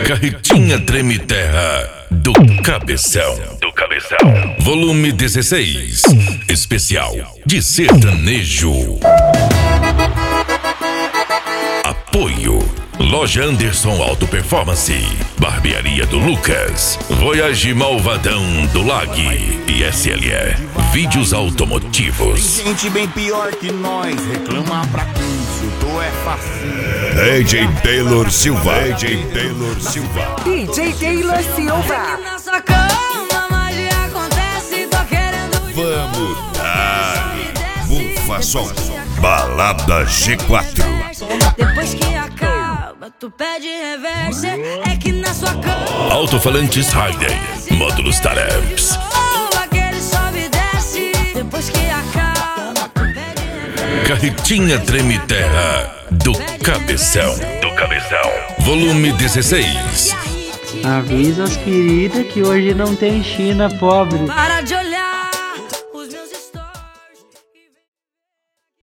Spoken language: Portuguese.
Carretinha Treme Terra do Cabeção. Volume 16. Especial de sertanejo. Apoio: Loja Anderson Auto Performance, Barbearia do Lucas, Voyage Malvadão do Lag e SLE Vídeos Automotivos. Tem gente bem pior que nós, reclama pra quem surtou é fácil. DJ Taylor Silva. DJ Taylor Silva. Nossa cama, magia acontece, tô querendo. Vamos dar Bufa Som, Balada G4. Depois que acaba, tu pede reverse. É que na sua cama Alto-falantes Hayden, módulos Tareps. aquele sobe e desce. Depois que acaba, tu pede reverse. Carretinha Treme Terra do Cabeção. Volume 16. Avisa as queridas que hoje não tem China pobre. Para de olhar